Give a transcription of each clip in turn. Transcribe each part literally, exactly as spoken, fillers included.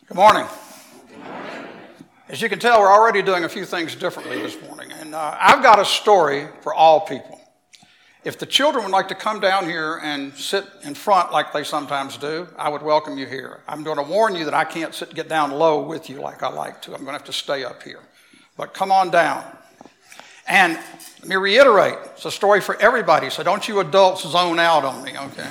Good morning. Good morning. As you can tell, we're already doing a few things differently this morning. And uh, I've got a story for all people. If the children would like to come down here and sit in front like they sometimes do, I would welcome you here. I'm going to warn you that I can't sit get down low with you like I like to. I'm going to have to stay up here. But come on down. And let me reiterate, it's a story for everybody, so don't you adults zone out on me, okay?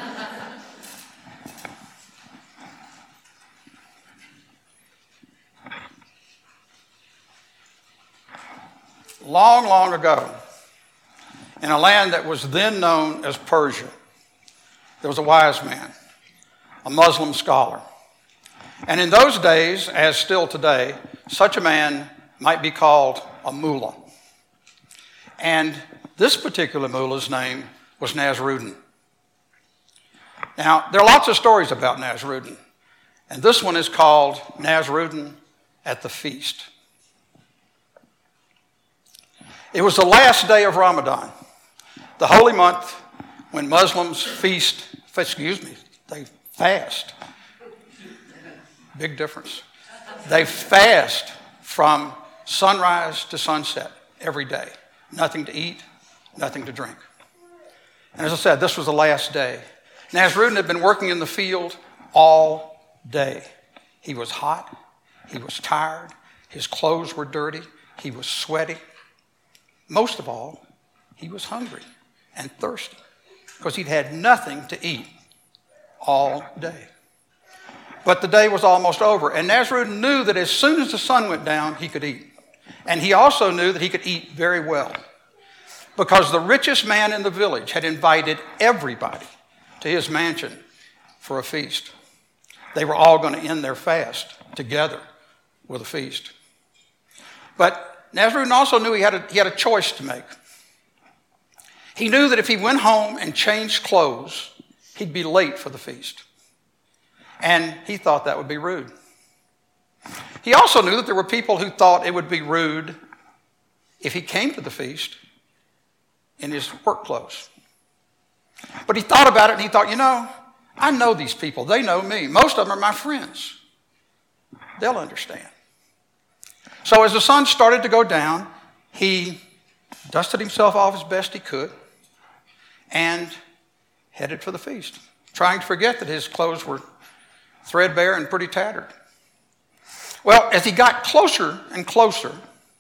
Long, long ago, in a land that was then known as Persia, there was a wise man, a Muslim scholar. And in those days, as still today, such a man might be called a mullah. And this particular mullah's name was Nasruddin. Now, there are lots of stories about Nasruddin, and this one is called Nasruddin at the Feast. It was the last day of Ramadan, the holy month when Muslims feast, excuse me, they fast. Big difference. They fast from sunrise to sunset every day. Nothing to eat, nothing to drink. And as I said, this was the last day. Nasruddin had been working in the field all day. He was hot, he was tired, his clothes were dirty, he was sweaty. Most of all, he was hungry and thirsty because he'd had nothing to eat all day. But the day was almost over, and Nasruddin knew that as soon as the sun went down, he could eat. And he also knew that he could eat very well because the richest man in the village had invited everybody to his mansion for a feast. They were all going to end their fast together with a feast. But Nasruddin also knew he had, a, he had a choice to make. He knew that if he went home and changed clothes, he'd be late for the feast. And he thought that would be rude. He also knew that there were people who thought it would be rude if he came to the feast in his work clothes. But he thought about it and he thought, you know, I know these people. They know me. Most of them are my friends. They'll understand. So as the sun started to go down, he dusted himself off as best he could and headed for the feast, trying to forget that his clothes were threadbare and pretty tattered. Well, as he got closer and closer,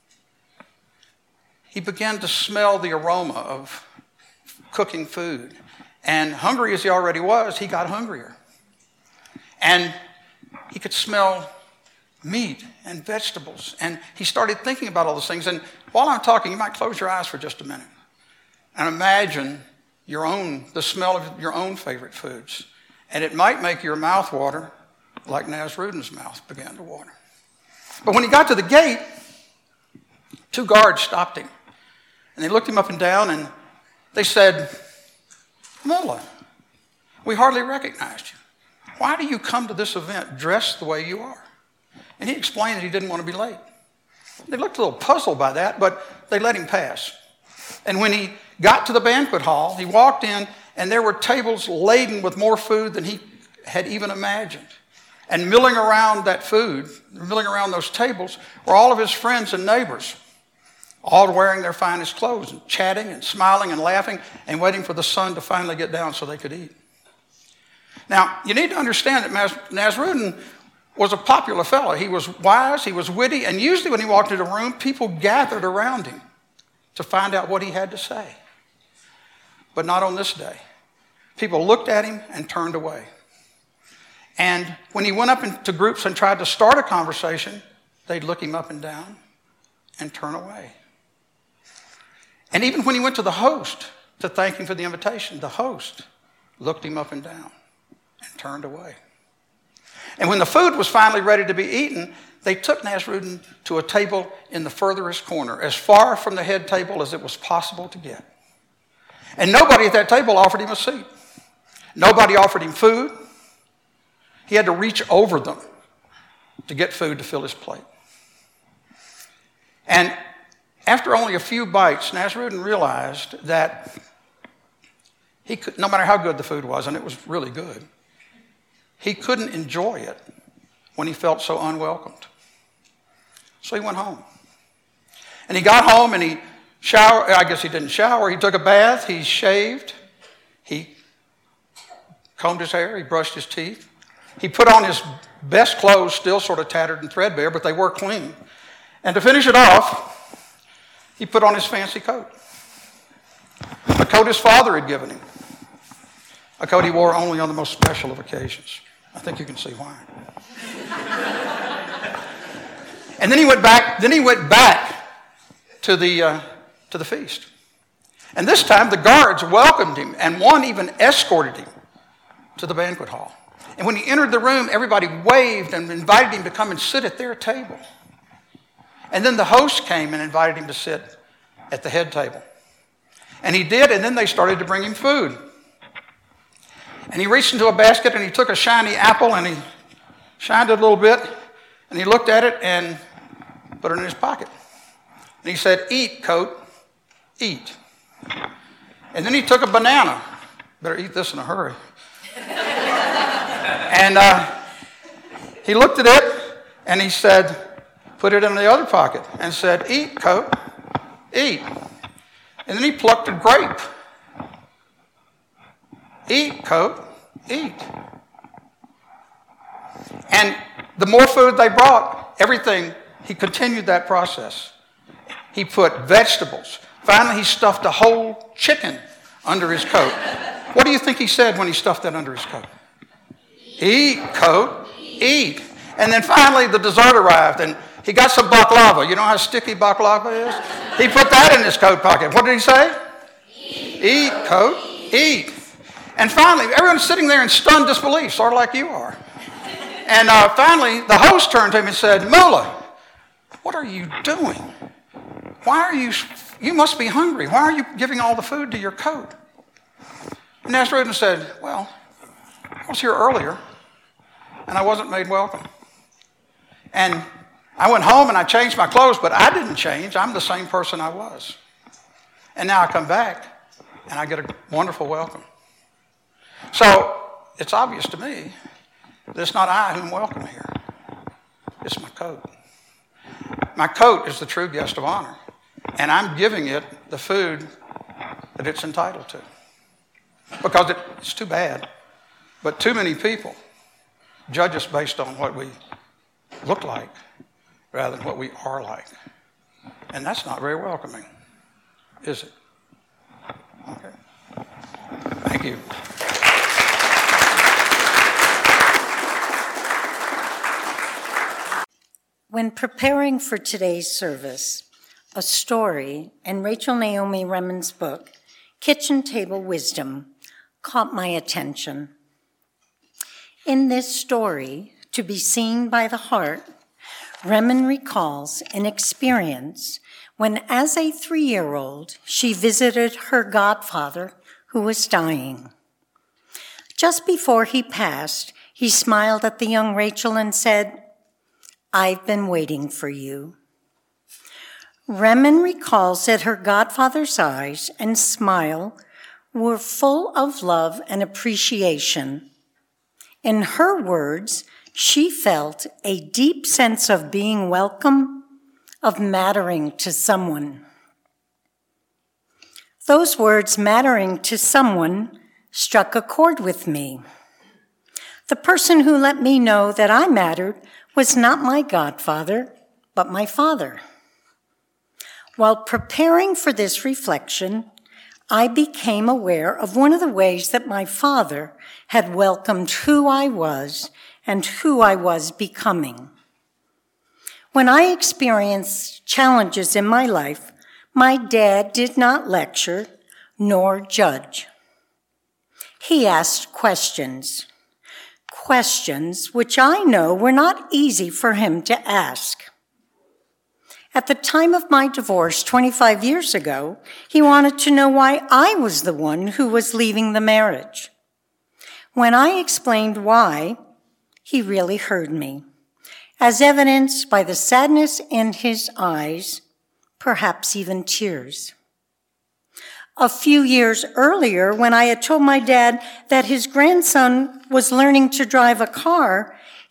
he began to smell the aroma of cooking food. And hungry as he already was, he got hungrier. And he could smell meat and vegetables. And he started thinking about all those things. And while I'm talking, you might close your eyes for just a minute and imagine your own, the smell of your own favorite foods. And it might make your mouth water like Nasruddin's mouth began to water. But when he got to the gate, two guards stopped him. And they looked him up and down and they said, Mullah, we hardly recognized you. Why do you come to this event dressed the way you are? And he explained that he didn't want to be late. They looked a little puzzled by that, but they let him pass. And when he got to the banquet hall, he walked in, and there were tables laden with more food than he had even imagined. And milling around that food, milling around those tables, were all of his friends and neighbors, all wearing their finest clothes, and chatting and smiling and laughing and waiting for the sun to finally get down so they could eat. Now, you need to understand that Nasruddin was a popular fellow. He was wise, he was witty, and usually when he walked into a room, people gathered around him to find out what he had to say. But not on this day. People looked at him and turned away. And when he went up into groups and tried to start a conversation, they'd look him up and down and turn away. And even when he went to the host to thank him for the invitation, the host looked him up and down and turned away. And when the food was finally ready to be eaten, they took Nasruddin to a table in the furthest corner, as far from the head table as it was possible to get. And nobody at that table offered him a seat. Nobody offered him food. He had to reach over them to get food to fill his plate. And after only a few bites, Nasruddin realized that he could, no matter how good the food was, and it was really good, he couldn't enjoy it when he felt so unwelcomed. So he went home. And he got home and he showered. I guess he didn't shower. He took a bath. He shaved. He combed his hair. He brushed his teeth. He put on his best clothes, still sort of tattered and threadbare, but they were clean. And to finish it off, he put on his fancy coat. A coat his father had given him. A coat he wore only on the most special of occasions. I think you can see why. And then he went back, then he went back to the, uh, to the feast. And this time the guards welcomed him, and one even escorted him to the banquet hall. And when he entered the room, everybody waved and invited him to come and sit at their table. And then the host came and invited him to sit at the head table. And he did, and then they started to bring him food. And he reached into a basket and he took a shiny apple and he shined it a little bit, and he looked at it and put it in his pocket. And he said, "Eat, coat, eat." And then he took a banana. Better eat this in a hurry. And uh, he looked at it and he said, put it in the other pocket and said, "Eat, coat, eat." And then he plucked a grape. "Eat, coat, eat." And the more food they brought, everything, he continued that process. He put vegetables. Finally, he stuffed a whole chicken under his coat. What do you think he said when he stuffed that under his coat? "Eat, coat, eat." And then finally the dessert arrived, and he got some baklava. You know how sticky baklava is? He put that in his coat pocket. What did he say? Eat, eat coat, eat. And finally, everyone's sitting there in stunned disbelief, sort of like you are. And uh, finally, the host turned to him and said, "Mullah, what are you doing? Why are you, you must be hungry. Why are you giving all the food to your coat?" And Nasruddin said, "Well, I was here earlier, and I wasn't made welcome. And I went home and I changed my clothes, but I didn't change. I'm the same person I was. And now I come back, and I get a wonderful welcome. So it's obvious to me that it's not I whom welcome here. It's my coat. My coat is the true guest of honor, and I'm giving it the food that it's entitled to. Because it, it's too bad, but too many people judge us based on what we look like rather than what we are like. And that's not very welcoming, is it? Okay. Thank you. When preparing for today's service, a story in Rachel Naomi Remen's book, Kitchen Table Wisdom, caught my attention. In this story, To Be Seen by the Heart, Remen recalls an experience when, as a three-year-old, she visited her godfather who was dying. Just before he passed, he smiled at the young Rachel and said, "I've been waiting for you." Remen recalls that her godfather's eyes and smile were full of love and appreciation. In her words, she felt a deep sense of being welcome, of mattering to someone. Those words, "mattering to someone," struck a chord with me. The person who let me know that I mattered was not my godfather, but my father. While preparing for this reflection, I became aware of one of the ways that my father had welcomed who I was and who I was becoming. When I experienced challenges in my life, my dad did not lecture nor judge. He asked questions, questions which I know were not easy for him to ask. At the time of my divorce twenty-five years ago, he wanted to know why I was the one who was leaving the marriage. When I explained why, he really heard me, as evidenced by the sadness in his eyes, perhaps even tears. A few years earlier, when I had told my dad that his grandson was learning to drive a car,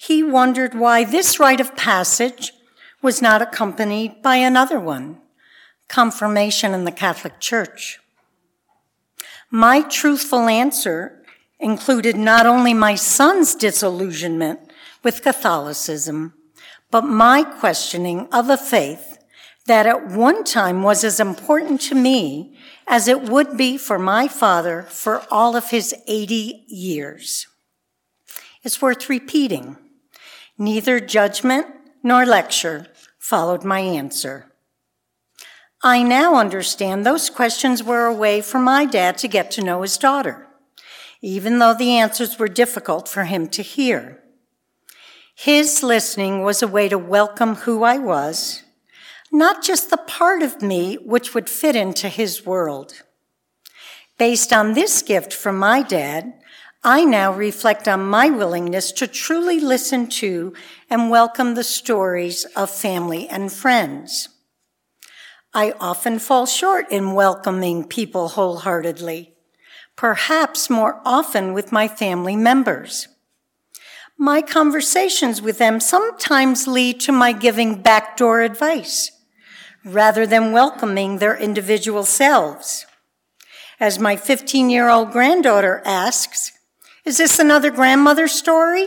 he wondered why this rite of passage was not accompanied by another one, confirmation in the Catholic Church. My truthful answer included not only my son's disillusionment with Catholicism, but my questioning of a faith that at one time was as important to me as it would be for my father for all of his eighty years. It's worth repeating. Neither judgment nor lecture followed my answer. I now understand those questions were a way for my dad to get to know his daughter, even though the answers were difficult for him to hear. His listening was a way to welcome who I was, not just the part of me which would fit into his world. Based on this gift from my dad, I now reflect on my willingness to truly listen to and welcome the stories of family and friends. I often fall short in welcoming people wholeheartedly, perhaps more often with my family members. My conversations with them sometimes lead to my giving backdoor advice, rather than welcoming their individual selves. As my fifteen-year-old granddaughter asks, "Is this another grandmother story?"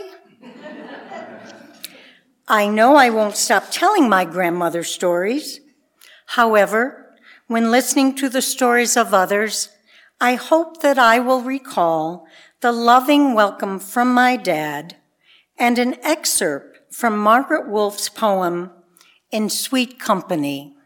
I know I won't stop telling my grandmother stories. However, when listening to the stories of others, I hope that I will recall the loving welcome from my dad and an excerpt from Margaret Wolf's poem, In Sweet Company.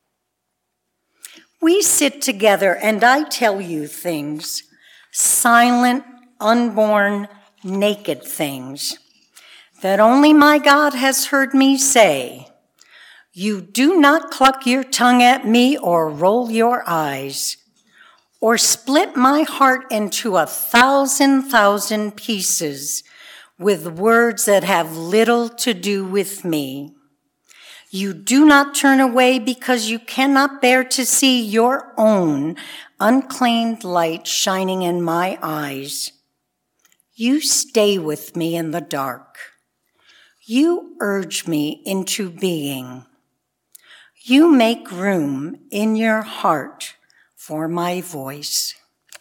We sit together and I tell you things, silent, unborn, naked things, that only my God has heard me say. You do not cluck your tongue at me or roll your eyes, or split my heart into a thousand thousand pieces with words that have little to do with me. You do not turn away because you cannot bear to see your own unclaimed light shining in my eyes. You stay with me in the dark. You urge me into being. You make room in your heart for my voice.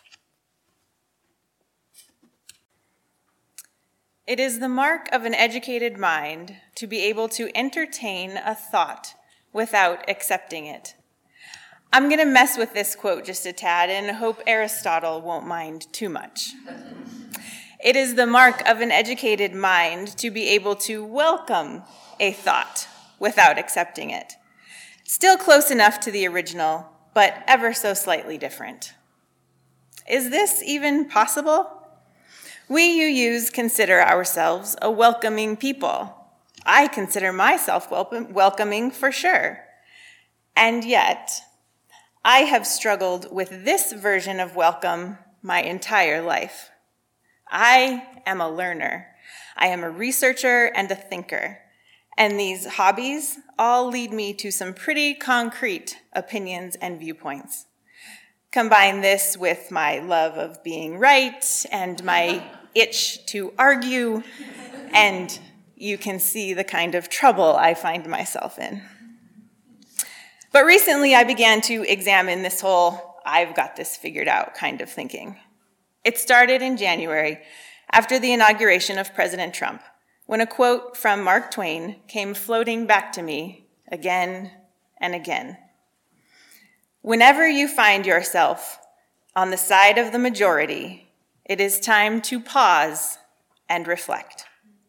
It is the mark of an educated mind to be able to entertain a thought without accepting it. I'm going to mess with this quote just a tad and hope Aristotle won't mind too much. It is the mark of an educated mind to be able to welcome a thought without accepting it. Still close enough to the original, but ever so slightly different. Is this even possible? We U Us consider ourselves a welcoming people. I consider myself welcome, welcoming for sure. And yet, I have struggled with this version of welcome my entire life. I am a learner. I am a researcher and a thinker. And these hobbies all lead me to some pretty concrete opinions and viewpoints. Combine this with my love of being right and my itch to argue, and you can see the kind of trouble I find myself in. But recently I began to examine this whole I've got this figured out kind of thinking. It started in January after the inauguration of President Trump, when a quote from Mark Twain came floating back to me again and again. Whenever you find yourself on the side of the majority, it is time to pause and reflect.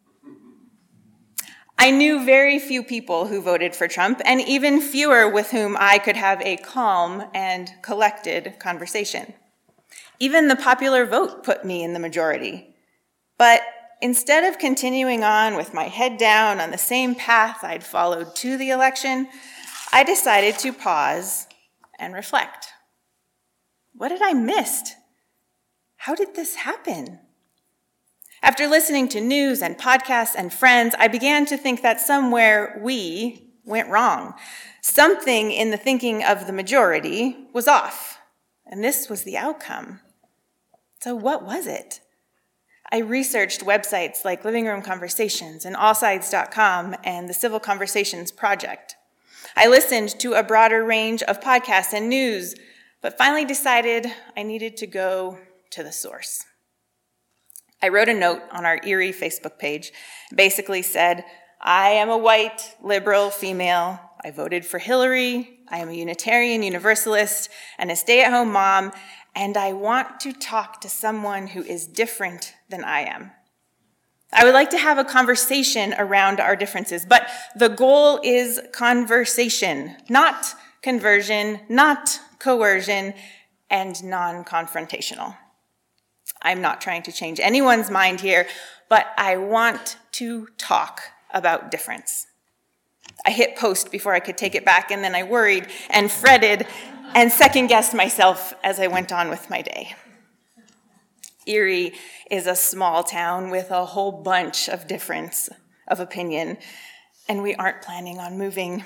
I knew very few people who voted for Trump, and even fewer with whom I could have a calm and collected conversation. Even the popular vote put me in the majority. But instead of continuing on with my head down on the same path I'd followed to the election, I decided to pause and reflect. What had I missed? How did this happen? After listening to news and podcasts and friends, I began to think that somewhere we went wrong. Something in the thinking of the majority was off, and this was the outcome. So what was it? I researched websites like Living Room Conversations and all sides dot com and the Civil Conversations Project. I listened to a broader range of podcasts and news, but finally decided I needed to go to the source. I wrote a note on our Erie Facebook page, basically said, I am a white, liberal female. I voted for Hillary. I am a Unitarian Universalist and a stay-at-home mom, and I want to talk to someone who is different than I am. I would like to have a conversation around our differences, but the goal is conversation, not conversion, not coercion, and non-confrontational. I'm not trying to change anyone's mind here, but I want to talk about difference. I hit post before I could take it back, and then I worried and fretted and second-guessed myself as I went on with my day. Erie is a small town with a whole bunch of difference of opinion, and we aren't planning on moving.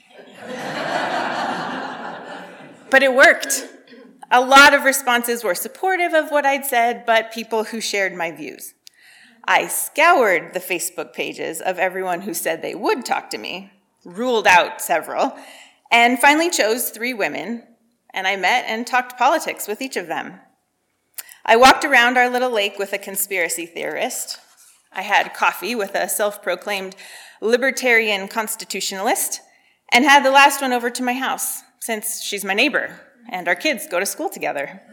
But it worked. A lot of responses were supportive of what I'd said, but people who shared my views. I scoured the Facebook pages of everyone who said they would talk to me, ruled out several, and finally chose three women, and I met and talked politics with each of them. I walked around our little lake with a conspiracy theorist. I had coffee with a self-proclaimed libertarian constitutionalist, and had the last one over to my house, since she's my neighbor, and our kids go to school together.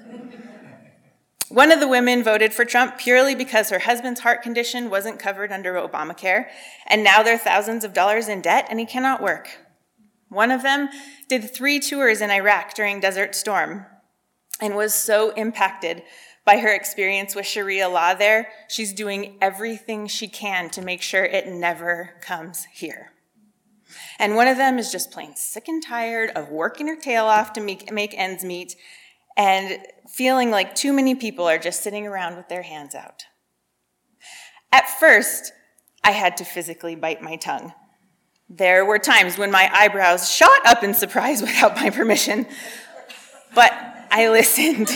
One of the women voted for Trump purely because her husband's heart condition wasn't covered under Obamacare, and now they're thousands of dollars in debt and he cannot work. One of them did three tours in Iraq during Desert Storm and was so impacted by her experience with Sharia law there, she's doing everything she can to make sure it never comes here. And one of them is just plain sick and tired of working her tail off to make, make ends meet and feeling like too many people are just sitting around with their hands out. At first, I had to physically bite my tongue. There were times when my eyebrows shot up in surprise without my permission, but I listened.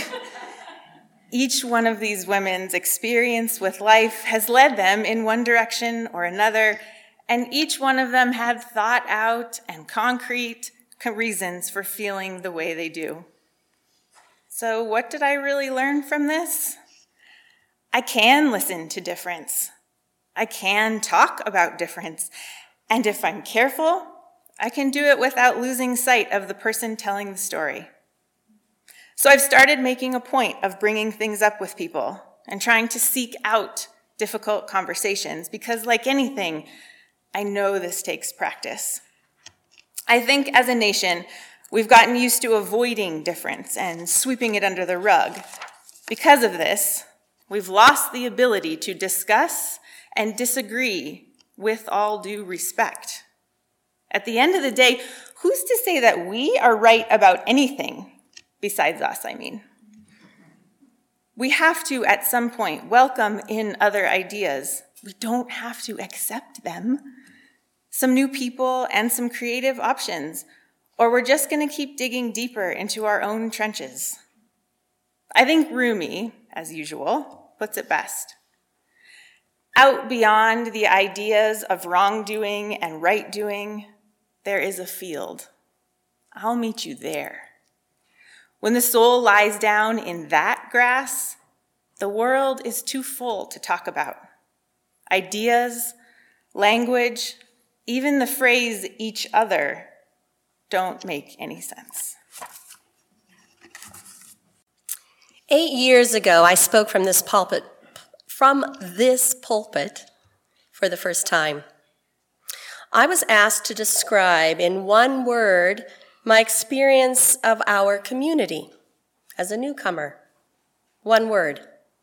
Each one of these women's experience with life has led them in one direction or another, and each one of them had thought out and concrete reasons for feeling the way they do. So what did I really learn from this? I can listen to difference. I can talk about difference. And if I'm careful, I can do it without losing sight of the person telling the story. So I've started making a point of bringing things up with people and trying to seek out difficult conversations because, like anything, I know this takes practice. I think as a nation, we've gotten used to avoiding difference and sweeping it under the rug. Because of this, we've lost the ability to discuss and disagree with all due respect. At the end of the day, who's to say that we are right about anything besides us, I mean? We have to, at some point, welcome in other ideas. We don't have to accept them. Some new people and some creative options, or we're just going to keep digging deeper into our own trenches. I think Rumi, as usual, puts it best. Out beyond the ideas of wrongdoing and right-doing, there is a field. I'll meet you there. When the soul lies down in that grass, the world is too full to talk about. Ideas, language, even the phrase each other don't make any sense. Eight years ago, I spoke from this pulpit, from this pulpit for the first time. I was asked to describe in one word my experience of our community as a newcomer. One word: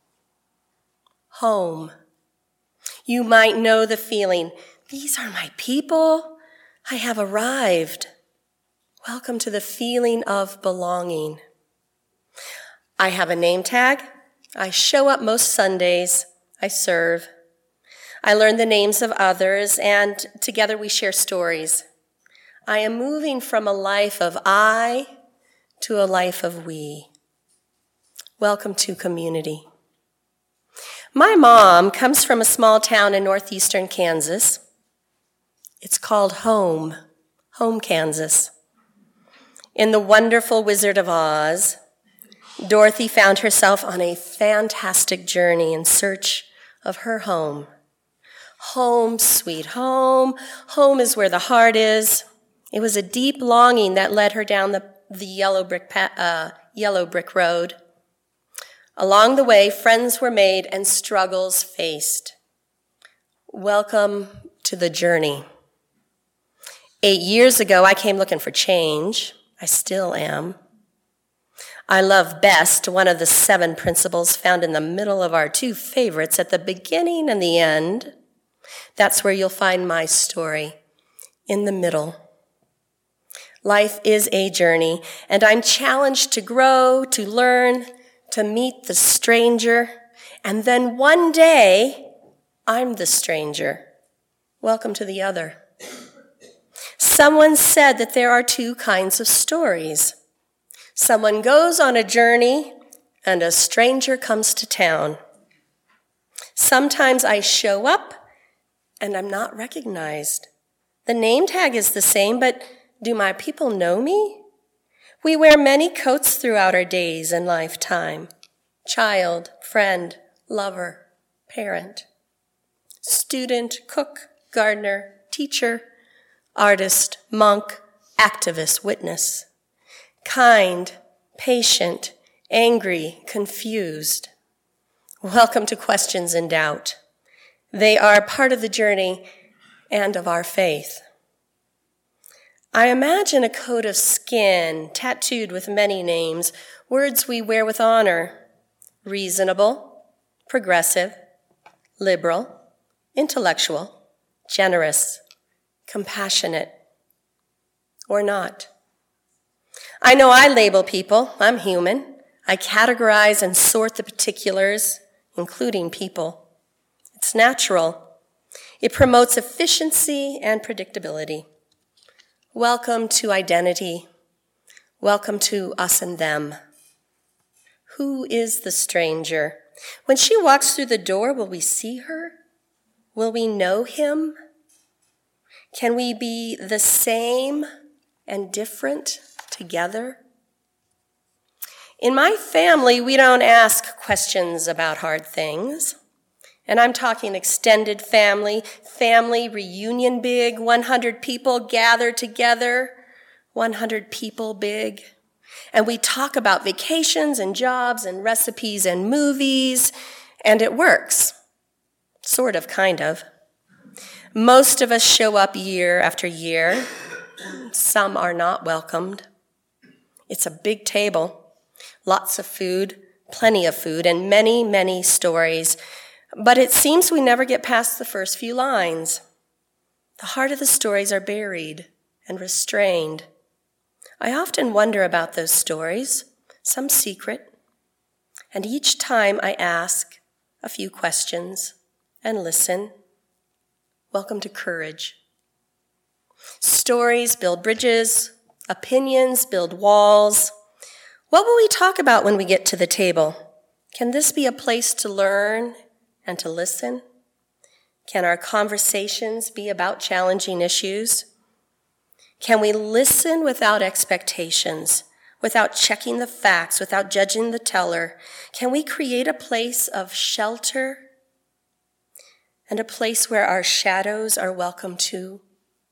home. You might know the feeling. These are my people. I have arrived. Welcome to the feeling of belonging. I have a name tag. I show up most Sundays. I serve. I learn the names of others, and together we share stories. I am moving from a life of I to a life of we. Welcome to community. My mom comes from a small town in northeastern Kansas. It's called Home, Home, Kansas. In the wonderful Wizard of Oz, Dorothy found herself on a fantastic journey in search of her home. Home, sweet home. Home is where the heart is. It was a deep longing that led her down the, the yellow brick pa- uh, yellow brick road. Along the way, friends were made and struggles faced. Welcome to the journey. Eight years ago, I came looking for change. I still am. I love best one of the seven principles found in the middle of our two favorites at the beginning and the end. That's where you'll find my story, in the middle. Life is a journey, and I'm challenged to grow, to learn, to meet the stranger, and then one day, I'm the stranger. Welcome to the other. Someone said that there are two kinds of stories. Someone goes on a journey, and a stranger comes to town. Sometimes I show up, and I'm not recognized. The name tag is the same, but do my people know me? We wear many coats throughout our days and lifetime. Child, friend, lover, parent, student, cook, gardener, teacher, artist, monk, activist, witness. Kind, patient, angry, confused. Welcome to Questions in Doubt. They are part of the journey and of our faith. I imagine a coat of skin tattooed with many names, words we wear with honor: reasonable, progressive, liberal, intellectual, generous, compassionate, or not. I know I label people. I'm human. I categorize and sort the particulars, including people. It's natural. It promotes efficiency and predictability. Welcome to identity. Welcome to us and them. Who is the stranger? When she walks through the door, will we see her? Will we know him? Can we be the same and different together? In my family, we don't ask questions about hard things. And I'm talking extended family, family reunion big, one hundred people gather together, one hundred people big. And we talk about vacations and jobs and recipes and movies, and it works. Sort of, kind of. Most of us show up year after year. Some are not welcomed. It's a big table, lots of food, plenty of food, and many, many stories. But it seems we never get past the first few lines. The heart of the stories are buried and restrained. I often wonder about those stories, some secret, and each time I ask a few questions and listen. Welcome to courage. Stories build bridges, opinions build walls. What will we talk about when we get to the table? Can this be a place to learn and to listen? Can our conversations be about challenging issues? Can we listen without expectations, without checking the facts, without judging the teller? Can we create a place of shelter and a place where our shadows are welcome too?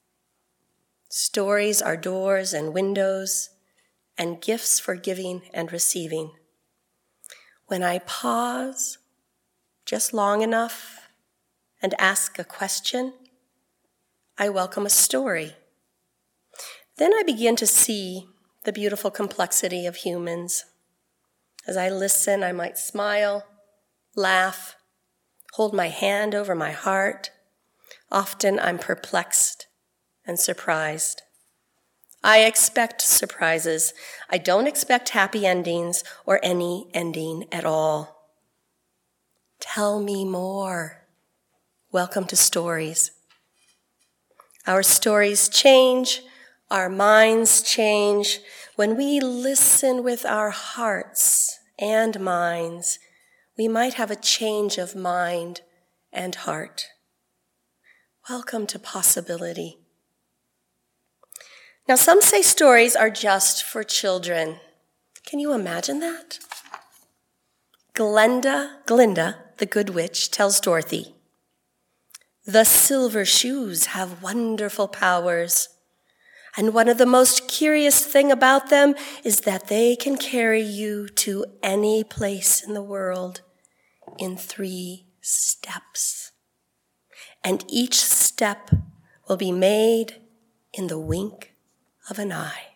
Stories are doors and windows and gifts for giving and receiving. When I pause just long enough and ask a question, I welcome a story. Then I begin to see the beautiful complexity of humans. As I listen, I might smile, laugh, hold my hand over my heart. Often I'm perplexed and surprised. I expect surprises. I don't expect happy endings or any ending at all. Tell me more. Welcome to stories. Our stories change, our minds change. When we listen with our hearts and minds, we might have a change of mind and heart. Welcome to possibility. Now, some say stories are just for children. Can you imagine that? Glenda, Glinda, the good witch, tells Dorothy, "The silver shoes have wonderful powers, and one of the most curious thing about them is that they can carry you to any place in the world in three steps. And each step will be made in the wink of an eye."